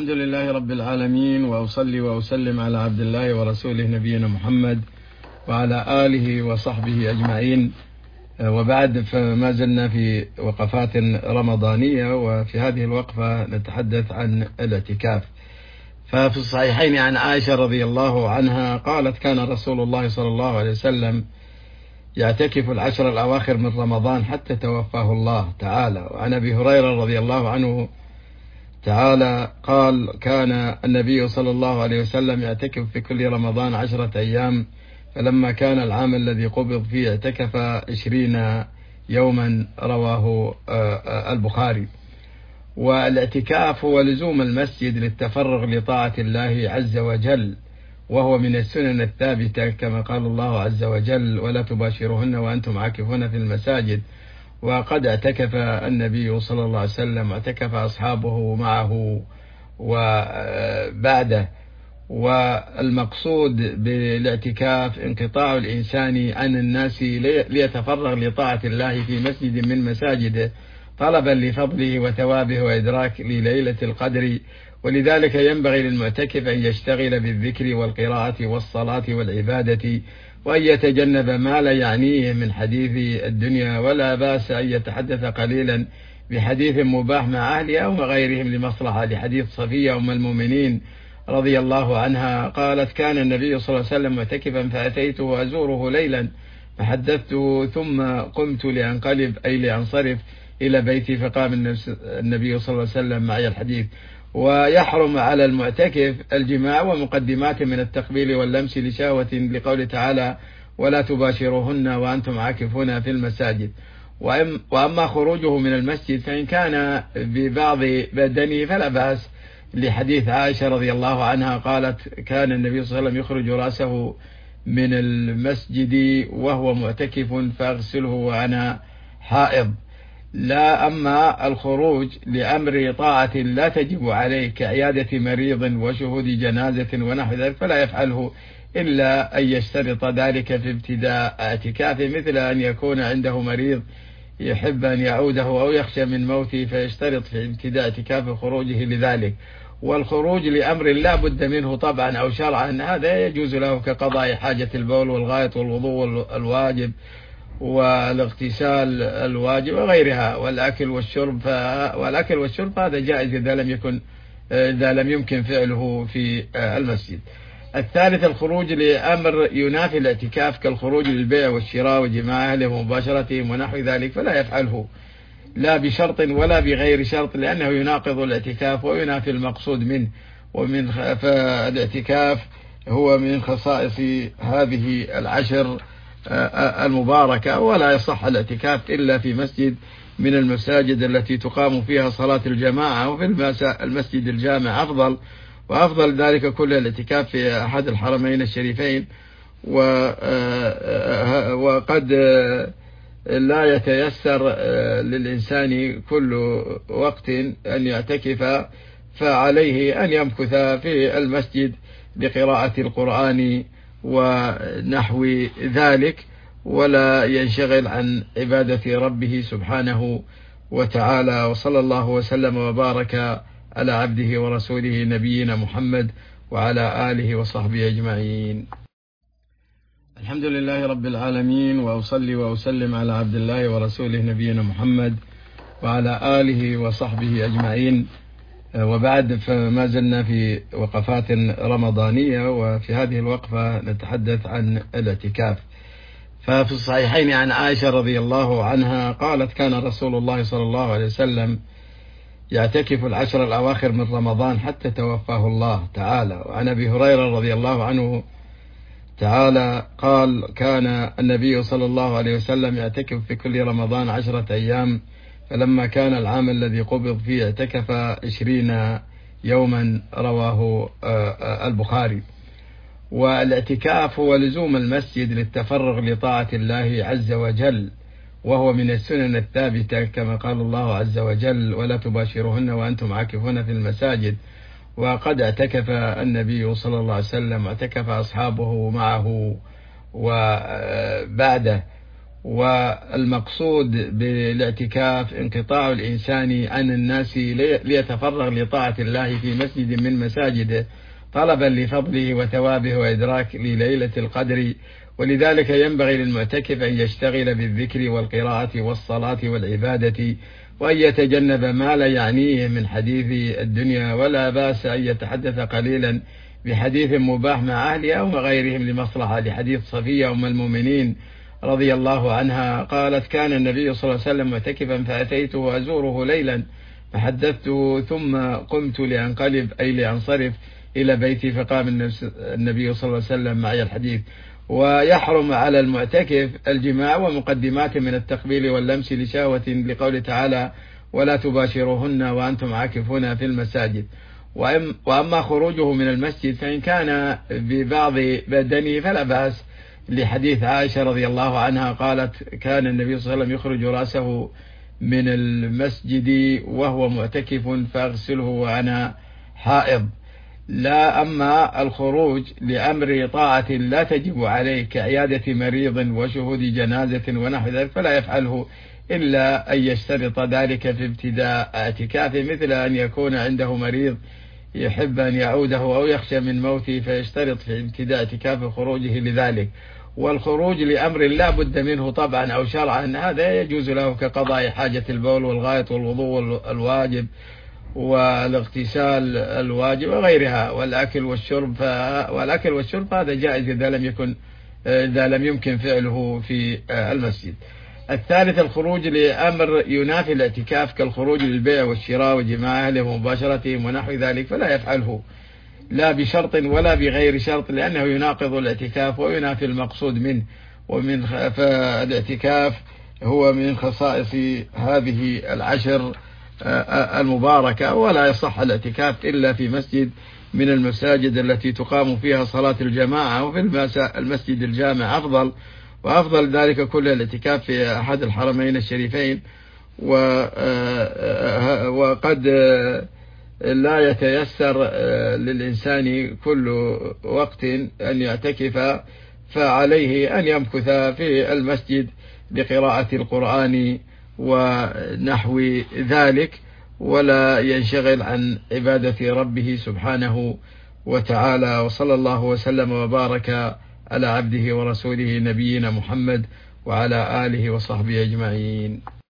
الحمد لله رب العالمين، وأصلي وأسلم على عبد الله ورسوله نبينا محمد وعلى آله وصحبه أجمعين. وبعد، فما زلنا في وقفات رمضانية، وفي هذه الوقفة نتحدث عن الاعتكاف. ففي الصحيحين عن عائشة رضي الله عنها قالت: كان رسول الله صلى الله عليه وسلم يعتكف العشر الأواخر من رمضان حتى توفاه الله تعالى. وعن أبي هريرة رضي الله عنه تعالى قال: كان النبي صلى الله عليه وسلم يعتكف في كل رمضان 10 أيام، فلما كان العام الذي قبض فيه اعتكف 20 يوما، رواه البخاري. والاعتكاف هو لزوم المسجد للتفرغ لطاعة الله عز وجل، وهو من السنن الثابتة، كما قال الله عز وجل: ولا تباشرهن وأنتم عاكفون في المساجد. وقد اعتكف النبي صلى الله عليه وسلم، اعتكف أصحابه معه وبعده. والمقصود بالاعتكاف انقطاع الإنسان عن الناس ليتفرغ لطاعة الله في مسجد من مساجده، طلبا لفضله وثوابه وإدراك لليلة القدر. ولذلك ينبغي للمعتكف أن يشتغل بالذكر والقراءة والصلاة والعبادة، وأن يتجنب ما لا يعنيه من حديث الدنيا، ولا بأس أن يتحدث قليلا بحديث مباح مع أهله أو غيرهم لمصلحة، لحديث صفية أم المؤمنين رضي الله عنها قالت: كان النبي صلى الله عليه وسلم معتكفا فأتيته أزوره ليلا فحدثته، ثم قمت لأنقلب أي لأنصرف إلى بيتي، فقام النبي صلى الله عليه وسلم معي الحديث. ويحرم على المعتكف الجماع ومقدمات من التقبيل واللمس لشهوة، لقول تعالى: ولا تباشروهن وأنتم عاكفون في المساجد. وأما خروجه من المسجد فإن كان ببعض بدنه فلا بأس، لحديث عائشة رضي الله عنها قالت: كان النبي صلى الله عليه وسلم يخرج رأسه من المسجد وهو معتكف فأغسله وأنا حائض. لا، أما الخروج لأمر طاعة لا تجب عليه كعيادة مريض وشهود جنازة ونحو ذلك فلا يفعله، إلا أن يشترط ذلك في ابتداء اعتكافه، مثل أن يكون عنده مريض يحب أن يعوده أو يخشى من موته فيشترط في ابتداء اعتكافه خروجه لذلك. والخروج لأمر لا بد منه طبعا أو شرعا هذا يجوز له، كقضاء حاجة البول والغائط والوضوء الواجب والاغتسال الواجب وغيرها، والأكل والشرب هذا جائز إذا لم يمكن فعله في المسجد. الثالث الخروج لأمر ينافي الاعتكاف، كالخروج للبيع والشراء وجماع أهله ومباشرتهم ونحو ذلك، فلا يفعله لا بشرط ولا بغير شرط، لأنه يناقض الاعتكاف وينافي المقصود منه. فالاعتكاف هو من خصائص هذه العشر المباركة، ولا يصح الاعتكاف إلا في مسجد من المساجد التي تقام فيها صلاة الجماعة، وفي المسجد الجامع أفضل، وأفضل ذلك كل الاعتكاف في أحد الحرمين الشريفين. وقد لا يتيسر للإنسان كل وقت أن يعتكف، فعليه أن يمكث في المسجد بقراءة القرآن ونحو ذلك، ولا ينشغل عن عبادة ربه سبحانه وتعالى. وصلى الله وسلم وبارك على عبده ورسوله نبينا محمد وعلى آله وصحبه أجمعين. الحمد لله رب العالمين، وأصلي وأسلم على عبد الله ورسوله نبينا محمد وعلى آله وصحبه أجمعين. وبعد، فما زلنا في وقفات رمضانية، وفي هذه الوقفة نتحدث عن الاعتكاف. ففي الصحيحين عن عائشة رضي الله عنها قالت: كان رسول الله صلى الله عليه وسلم يعتكف العشر الأواخر من رمضان حتى توفاه الله تعالى. وعن أبي هريرة رضي الله عنه تعالى قال: كان النبي صلى الله عليه وسلم يعتكف في كل رمضان 10 أيام، فلما كان العام الذي قبض فيه اعتكف 20 يوما، رواه البخاري. والاعتكاف هو لزوم المسجد للتفرغ لطاعة الله عز وجل، وهو من السنن الثابتة، كما قال الله عز وجل: ولا تباشرهن وأنتم عاكفون في المساجد. وقد اعتكف النبي صلى الله عليه وسلم، اعتكف أصحابه معه وبعده. والمقصود بالاعتكاف انقطاع الإنسان عن الناس ليتفرغ لطاعة الله في مسجد من مساجده طلبا لفضله وثوابه وإدراك لليلة القدر. ولذلك ينبغي للمعتكف أن يشتغل بالذكر والقراءة والصلاة والعبادة، وأن يتجنب ما لا يعنيه من حديث الدنيا، ولا بأس أن يتحدث قليلا بحديث مباح مع أهله أو غيرهم لمصلحة، لحديث صفية أم المؤمنين رضي الله عنها قالت: كان النبي صلى الله عليه وسلم معتكفا فأتيته أزوره ليلا فحدثته ثم قمت لأنقلب أي لأنصرف إلى بيتي، فقام النبي صلى الله عليه وسلم معي الحديث. ويحرم على المعتكف الجماع ومقدمات من التقبيل واللمس لشهوة، لقول تعالى: ولا تباشروهن وأنتم عاكفون في المساجد. وأما خروجه من المسجد فإن كان ببعض بدنه فلا بأس، لحديث عائشة رضي الله عنها قالت: كان النبي صلى الله عليه وسلم يخرج رأسه من المسجد وهو معتكف فأغسله وأنا حائض. لا، أما الخروج لأمر طاعة لا تجب عليه كعيادة مريض وشهود جنازة ونحو ذلك فلا يفعله إلا أن يشترط ذلك في ابتداء اعتكافه، مثل أن يكون عنده مريض يحب أن يعوده أو يخشى من موته فيشترط في ابتداء اعتكافه خروجه لذلك. والخروج لأمر لا بد منه طبعا أو شرعا هذا يجوز له كقضاء حاجة البول والغائط والوضوء الواجب والاغتسال الواجب وغيرها، والأكل والشرب هذا جائز إذا لم يمكن فعله في المسجد. الثالث الخروج لأمر ينافي الاعتكاف كالخروج للبيع والشراء وجماع أهله ومباشرتهم ونحو ذلك فلا يفعله لا بشرط ولا بغير شرط، لأنه يناقض الاعتكاف وينافي المقصود منه. فالاعتكاف هو من خصائص هذه العشر المباركة، ولا يصح الاعتكاف إلا في مسجد من المساجد التي تقام فيها صلاة الجماعة، وفي المسجد الجامع أفضل، وأفضل ذلك كل الاعتكاف في أحد الحرمين الشريفين. وقد لا يتيسر للإنسان كل وقت أن يعتكف، فعليه أن يمكث في المسجد لقراءة القرآن ونحو ذلك، ولا ينشغل عن عبادة ربه سبحانه وتعالى. وصلى الله وسلم وبارك على عبده ورسوله نبينا محمد وعلى آله وصحبه أجمعين.